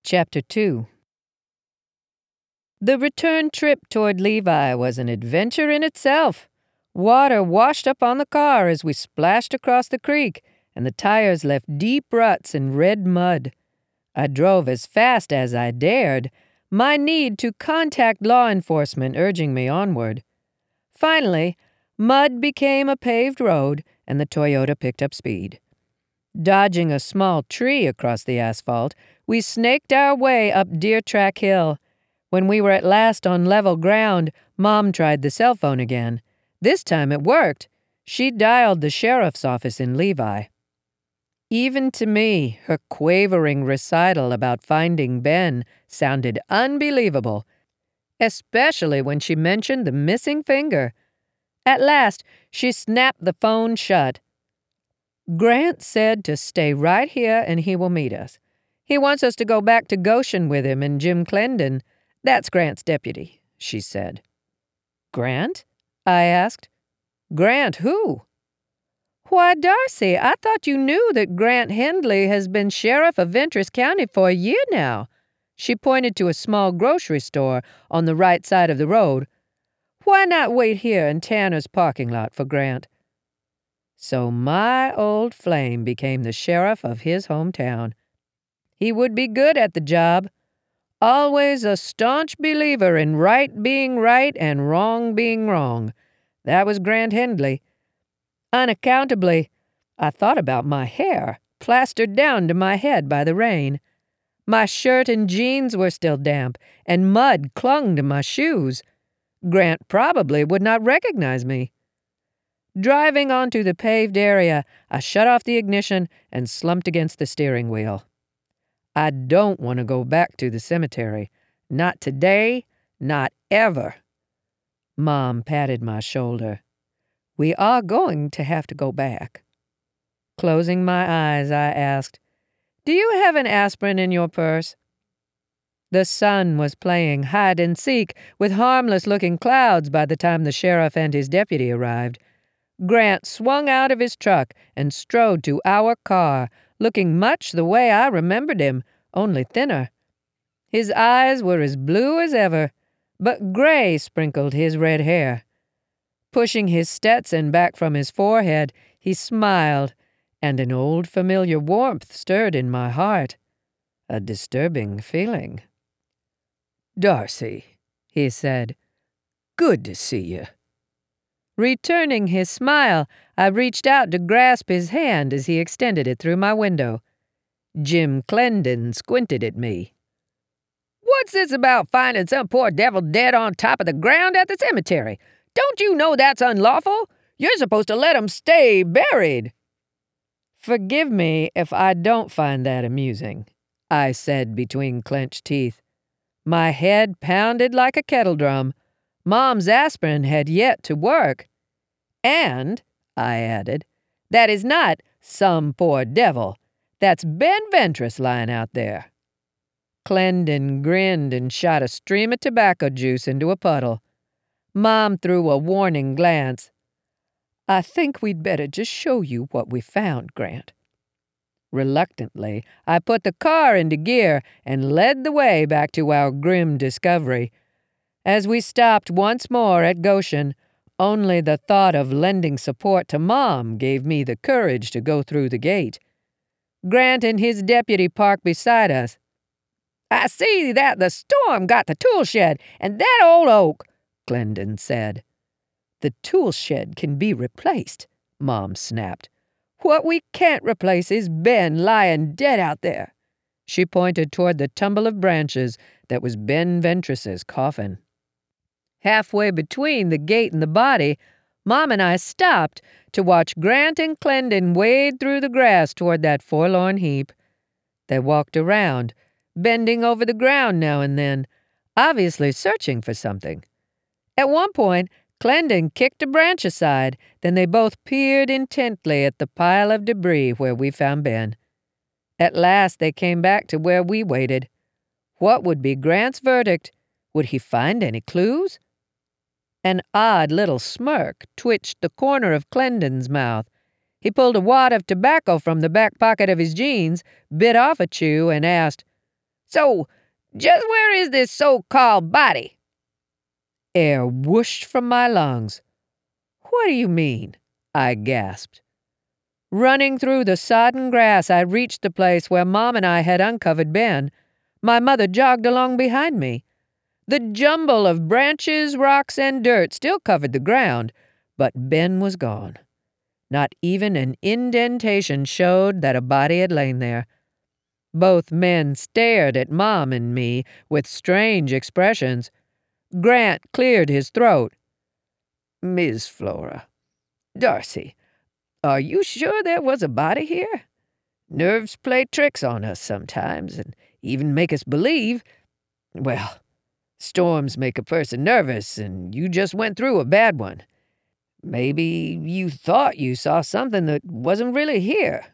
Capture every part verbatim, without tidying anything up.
Chapter two. The return trip toward Levi was an adventure in itself. Water washed up on the car as we splashed across the creek, and the tires left deep ruts in red mud. I drove as fast as I dared, my need to contact law enforcement urging me onward. Finally, mud became a paved road, and the Toyota picked up speed. Dodging a small tree across the asphalt, we snaked our way up Deer Track Hill. When we were at last on level ground, Mom tried the cell phone again. This time it worked. She dialed the sheriff's office in Levi. Even to me, her quavering recital about finding Ben sounded unbelievable, especially when she mentioned the missing finger. At last, she snapped the phone shut. "Grant said to stay right here and he will meet us. He wants us to go back to Goshen with him and Jim Clendon. That's Grant's deputy," she said. "Grant?" I asked. "Grant who?" "Why, Darcy, I thought you knew that Grant Hendley has been sheriff of Ventress County for a year now." She pointed to a small grocery store on the right side of the road. "Why not wait here in Tanner's parking lot for Grant?" So my old flame became the sheriff of his hometown. He would be good at the job. Always a staunch believer in right being right and wrong being wrong. That was Grant Hendley. Unaccountably, I thought about my hair, plastered down to my head by the rain. My shirt and jeans were still damp, and mud clung to my shoes. Grant probably would not recognize me. Driving onto the paved area, I shut off the ignition and slumped against the steering wheel. I don't want to go back to the cemetery. Not today, not ever. Mom patted my shoulder. "We are going to have to go back." Closing my eyes, I asked, "Do you have an aspirin in your purse?" The sun was playing hide and seek with harmless-looking clouds by the time the sheriff and his deputy arrived. Grant swung out of his truck and strode to our car, looking much the way I remembered him, only thinner. His eyes were as blue as ever, but gray sprinkled his red hair. Pushing his Stetson back from his forehead, he smiled, and an old familiar warmth stirred in my heart. A disturbing feeling. "Darcy," he said, "good to see you." Returning his smile, I reached out to grasp his hand as he extended it through my window. Jim Clendon squinted at me. "What's this about finding some poor devil dead on top of the ground at the cemetery? Don't you know that's unlawful? You're supposed to let 'em stay buried." "Forgive me if I don't find that amusing," I said between clenched teeth. My head pounded like a kettle drum. Mom's aspirin had yet to work. "And," I added, "that is not some poor devil. That's Ben Ventress lying out there." Clendon grinned and shot a stream of tobacco juice into a puddle. Mom threw a warning glance. "I think we'd better just show you what we found, Grant." Reluctantly, I put the car into gear and led the way back to our grim discovery. As we stopped once more at Goshen, only the thought of lending support to Mom gave me the courage to go through the gate. Grant and his deputy parked beside us. "I see that the storm got the tool shed and that old oak," Clendon said. "The tool shed can be replaced," Mom snapped. "What we can't replace is Ben lying dead out there." She pointed toward the tumble of branches that was Ben Ventress's coffin. Halfway between the gate and the body, Mom and I stopped to watch Grant and Clendon wade through the grass toward that forlorn heap. They walked around, bending over the ground now and then, obviously searching for something. At one point, Clendon kicked a branch aside, then they both peered intently at the pile of debris where we found Ben. At last they came back to where we waited. What would be Grant's verdict? Would he find any clues? An odd little smirk twitched the corner of Clendon's mouth. He pulled a wad of tobacco from the back pocket of his jeans, bit off a chew, and asked, So, just where is this so-called body?" Air whooshed from my lungs. "What do you mean?" I gasped. Running through the sodden grass, I reached the place where Mom and I had uncovered Ben. My mother jogged along behind me. The jumble of branches, rocks, and dirt still covered the ground, but Ben was gone. Not even an indentation showed that a body had lain there. Both men stared at Mom and me with strange expressions. Grant cleared his throat. "Miss Flora, Darcy, are you sure there was a body here? Nerves play tricks on us sometimes, and even make us believe. Well, storms make a person nervous, and you just went through a bad one. Maybe you thought you saw something that wasn't really here."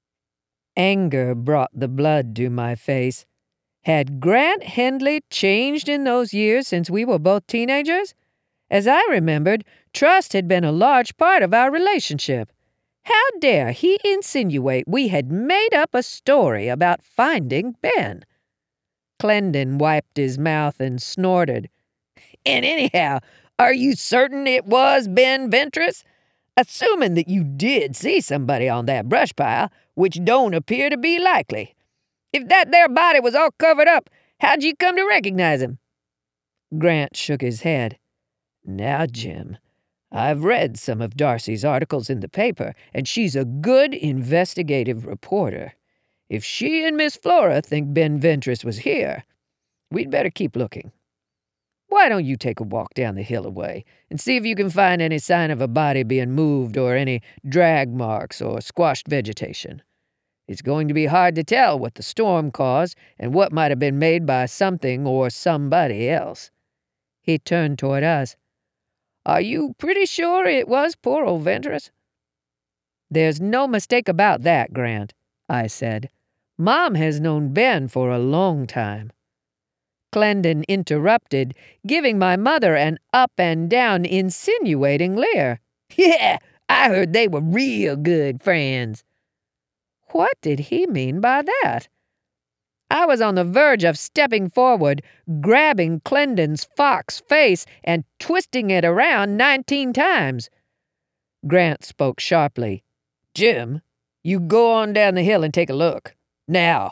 Anger brought the blood to my face. Had Grant Hendley changed in those years since we were both teenagers? As I remembered, trust had been a large part of our relationship. How dare he insinuate we had made up a story about finding Ben? Clendon wiped his mouth and snorted. "And anyhow, are you certain it was Ben Ventress? Assuming that you did see somebody on that brush pile, which don't appear to be likely. If that there body was all covered up, how'd you come to recognize him?" Grant shook his head. "Now, Jim, I've read some of Darcy's articles in the paper, and she's a good investigative reporter. If she and Miss Flora think Ben Ventress was here, we'd better keep looking. Why don't you take a walk down the hill away and see if you can find any sign of a body being moved or any drag marks or squashed vegetation? It's going to be hard to tell what the storm caused and what might have been made by something or somebody else." He turned toward us. "Are you pretty sure it was poor old Ventress?" "There's no mistake about that, Grant," I said. "Mom has known Ben for a long time." Clendon interrupted, giving my mother an up-and-down, insinuating leer. "Yeah, I heard they were real good friends." What did he mean by that? I was on the verge of stepping forward, grabbing Clendon's fox face and twisting it around nineteen times. Grant spoke sharply. "Jim, you go on down the hill and take a look. Now."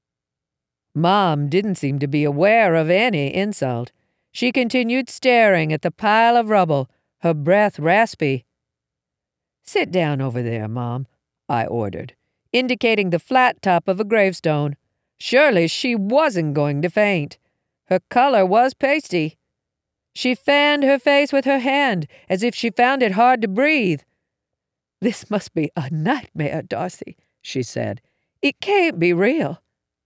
Mom didn't seem to be aware of any insult. She continued staring at the pile of rubble, her breath raspy. "Sit down over there, Mom," I ordered, indicating the flat top of a gravestone. Surely she wasn't going to faint. Her color was pasty. She fanned her face with her hand, as if she found it hard to breathe. "This must be a nightmare, Darcy," she said. "It can't be real."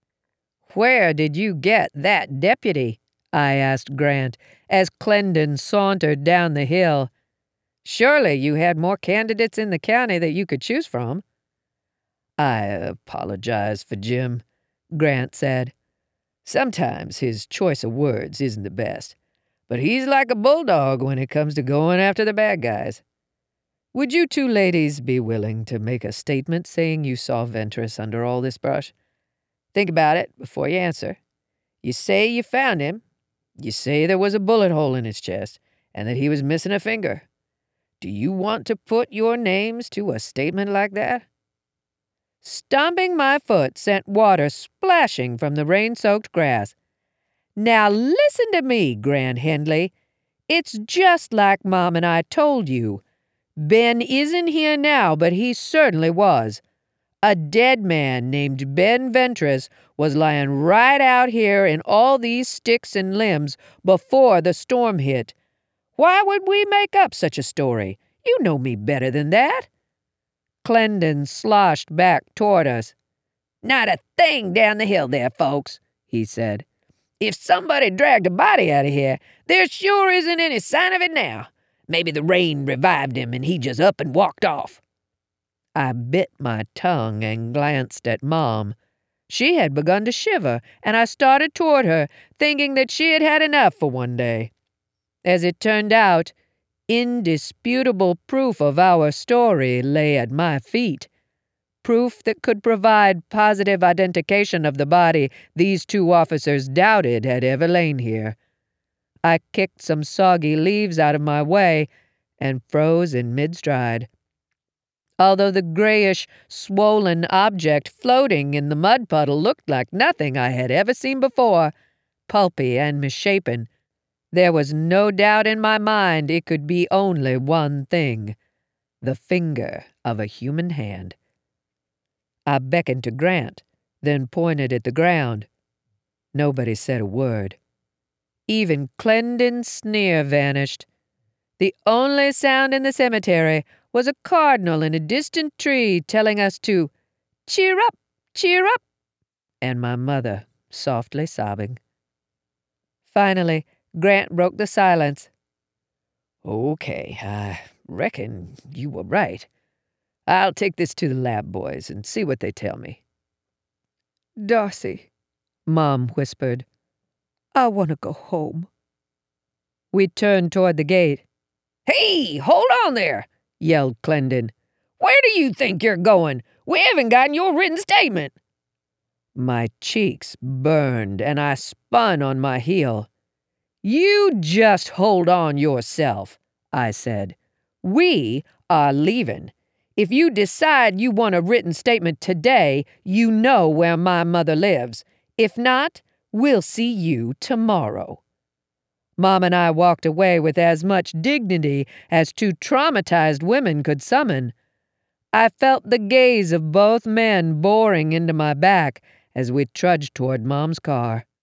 "Where did you get that deputy?" I asked Grant, as Clendon sauntered down the hill. "Surely you had more candidates in the county that you could choose from." "I apologize for Jim," Grant said. "Sometimes his choice of words isn't the best, but he's like a bulldog when it comes to going after the bad guys. Would you two ladies be willing to make a statement saying you saw Ventress under all this brush? Think about it before you answer. You say you found him. You say there was a bullet hole in his chest and that he was missing a finger. Do you want to put your names to a statement like that?" Stomping my foot sent water splashing from the rain-soaked grass. "Now listen to me, Grant Hendley. It's just like Mom and I told you. Ben isn't here now, but he certainly was. A dead man named Ben Ventress was lying right out here in all these sticks and limbs before the storm hit. Why would we make up such a story? You know me better than that." Clendon sloshed back toward us. "Not a thing down the hill there, folks," he said. "If somebody dragged a body out of here, there sure isn't any sign of it now. Maybe the rain revived him and he just up and walked off." I bit my tongue and glanced at Mom. She had begun to shiver, and I started toward her, thinking that she had had enough for one day. As it turned out, indisputable proof of our story lay at my feet. proof that could provide positive identification of the body these two officers doubted had ever lain here. I kicked some soggy leaves out of my way and froze in mid-stride. Although the grayish, swollen object floating in the mud puddle looked like nothing I had ever seen before, pulpy and misshapen, there was no doubt in my mind it could be only one thing: the finger of a human hand. I beckoned to Grant, then pointed at the ground. Nobody said a word. Even Clendon's sneer vanished. The only sound in the cemetery was a cardinal in a distant tree telling us to cheer up, cheer up, and my mother softly sobbing. Finally, Grant broke the silence. "Okay, I reckon you were right. I'll take this to the lab boys and see what they tell me." "Darcy," Mom whispered, "I want to go home." We turned toward the gate. "Hey, hold on there!" yelled Clendon. "Where do you think you're going? We haven't gotten your written statement." My cheeks burned, and I spun on my heel. "You just hold on yourself," I said. "We are leaving. If you decide you want a written statement today, you know where my mother lives. If not, we'll see you tomorrow." Mom and I walked away with as much dignity as two traumatized women could summon. I felt the gaze of both men boring into my back as we trudged toward Mom's car.